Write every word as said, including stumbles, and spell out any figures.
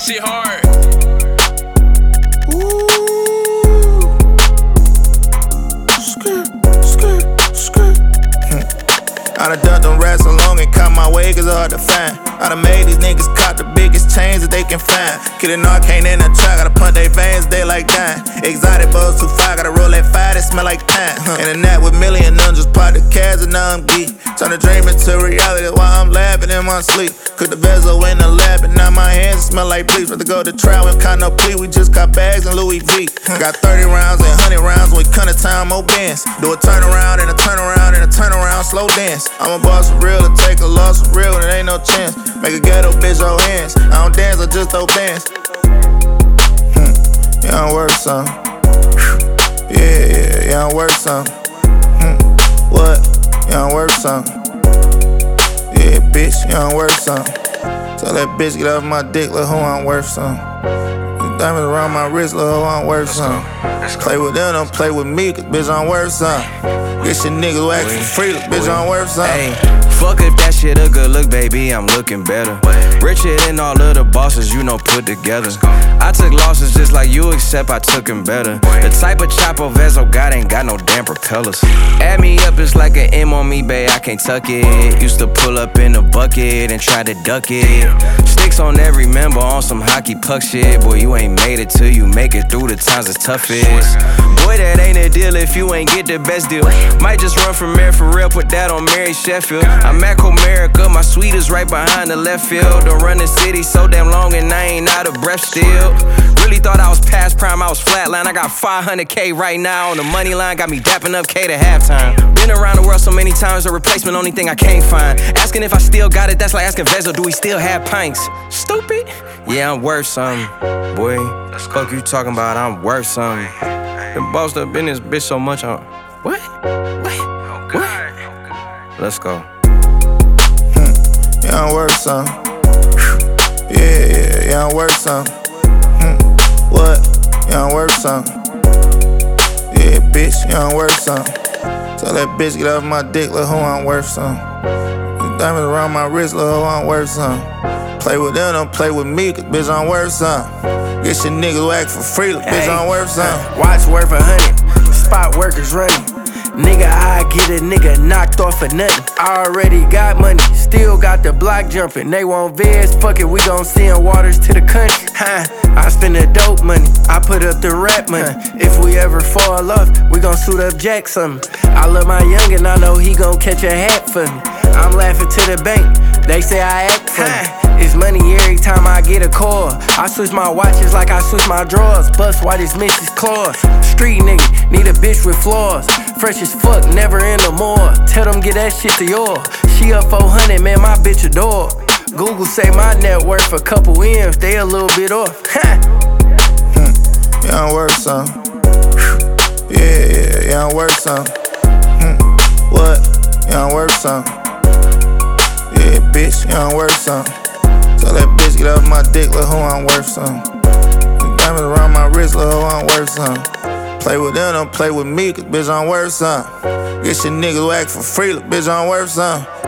that shit hard. Ooh. Skirt, skirt, skirt. I done ducked them rats along and caught my way cause it's hard to find. I done made these niggas caught the biggest chains that they can find. Killin' arcane in the trap, gotta punt they veins, they like dying. Exotic buzz too far, gotta roll that fire that smell like pine. In the night with million them, just part the cabs and now I'm geek. Turn the dream into reality while I'm laughing in my sleep. Cook the bezel in the lab and now my hands smell like bleach. Rather go to trial and count no plea, we just got bags and Louis V. Got thirty rounds and one hundred rounds when we come to time, more bands. Do a turnaround and a turnaround and a turnaround, slow dance. I'm a boss for real, to take a loss for real, there ain't no chance. Make a ghetto bitch hold hands. I don't dance, I just throw bands. Hmm. Yeah, I'm worth some. Yeah, yeah, yeah, I'm worth some. Hmm. What? Yeah, I'm worth some. Yeah, bitch, yeah, I'm worth some. Tell that bitch get off my dick, look who I'm worth some. The diamonds around my wrist, look who I'm worth some. Play with them, don't play with me, cause bitch, I'm worth some. Get your niggas whack for free, bitch, I'm worth some. Fuck if that shit a good look, baby, I'm looking better. Richer than all of the bosses you know put together. I took losses just like you, except I took them better. The type of chopper Vezo got ain't got no damn propellers. Add me up, it's like an M on me, babe, I can't tuck it. Used to pull up in a bucket and try to duck it. Sticks on every member on some hockey puck shit. Boy, you ain't made it till you make it through the times it's toughest. Boy, that ain't a deal if you ain't get the best deal. Might just run from Mary for real, put that on Mary Sheffield. I'm at Comerica, my suite is right behind the left field. Don't run the city so damn long and I ain't out of breath still. Really thought I was past prime, I was flatline. I got five hundred K right now on the money line, got me dapping up K to halftime. Been around the world so many times, a replacement, only thing I can't find. Asking if I still got it, that's like asking Vezo, do we still have pints? Stupid? Yeah, I'm worth something, boy. Fuck you talking about, I'm worth something. Been bossed up in this bitch so much, I'm... What? What? What? Let's go. Hmm. Yeah, I'm worth some. Yeah, yeah, yeah, I'm worth some. Hmm. What? Yeah, I'm worth some. Yeah, bitch, yeah, I'm worth some. Tell that bitch get off my dick, look who I'm worth some. The diamonds around my wrist, look who I'm worth some. Play with them, don't play with me, cause bitch, I'm worth some. Get your niggas whack for free, bitch, hey, I'm worth some. Watch worth a hundred, spot workers running. Nigga, I get a nigga knocked off for nothing. I already got money, still got the block jumping. They want vids, fuck it, we gon' send waters to the country. Huh, I spend the dope money, I put up the rap money. If we ever fall off, we gon' suit up Jack something. I love my youngin', I know he gon' catch a hat for me. I'm laughing to the bank, they say I act funny. It's money every time I get a call. I switch my watches like I switch my drawers. Bust white as Missus Claus. Street nigga, need a bitch with flaws. Fresh as fuck, never in the mall. Tell them get that shit to y'all. She up four hundred, man, my bitch a dog. Google say my net worth a couple M's, they a little bit off. hmm. Yeah, I'm worth some. Yeah, yeah, yeah, I'm worth some. Hmm. What? Yeah, I'm worth some. Yeah, bitch, yeah, I'm worth some. Tell that bitch get off my dick, look who I'm worth some. The diamonds around my wrist, look who I'm worth some. Play with them, don't play with me, cause bitch, I'm worth some. Get your niggas whack for free, bitch, I'm worth some.